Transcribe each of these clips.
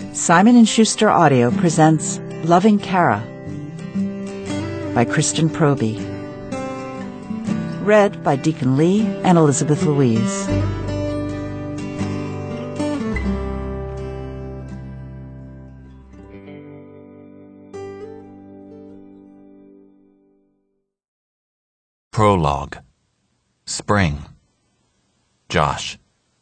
Simon & Schuster Audio presents Loving Kara by Kristen Proby. Read by Deacon Lee and Elizabeth Louise. Prologue. Spring. Josh.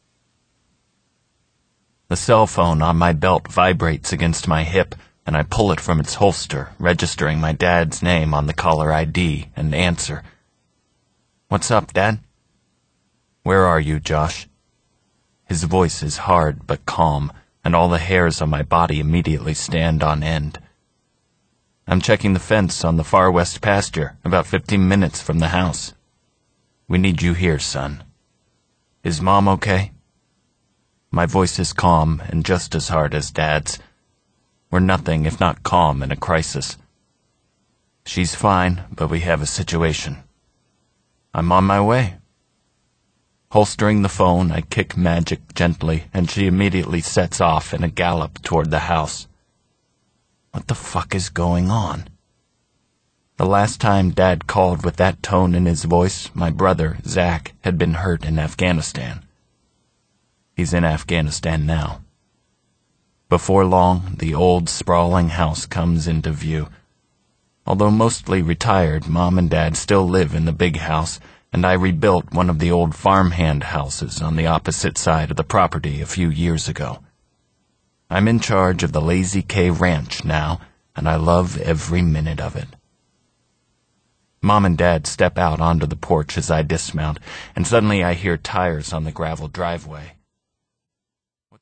The cell phone on my belt vibrates against my hip, and I pull it from its holster, registering my dad's name on the caller ID, and answer. "What's up, Dad?" "Where are you, Josh?" His voice is hard but calm, and all the hairs on my body immediately stand on end. "I'm checking the fence on the far west pasture, about 15 minutes from the house." "We need you here, son." "Is Mom okay?" My voice is calm and just as hard as Dad's. We're nothing if not calm in a crisis. "She's fine, but we have a situation." "I'm on my way." Holstering the phone, I kick Magic gently, and she immediately sets off in a gallop toward the house. What the fuck is going on? The last time Dad called with that tone in his voice, my brother, Zach, had been hurt in Afghanistan. He's in Afghanistan now. Before long, the old, sprawling house comes into view. Although mostly retired, Mom and Dad still live in the big house, and I rebuilt one of the old farmhand houses on the opposite side of the property a few years ago. I'm in charge of the Lazy K Ranch now, and I love every minute of it. Mom and Dad step out onto the porch as I dismount, and suddenly I hear tires on the gravel driveway.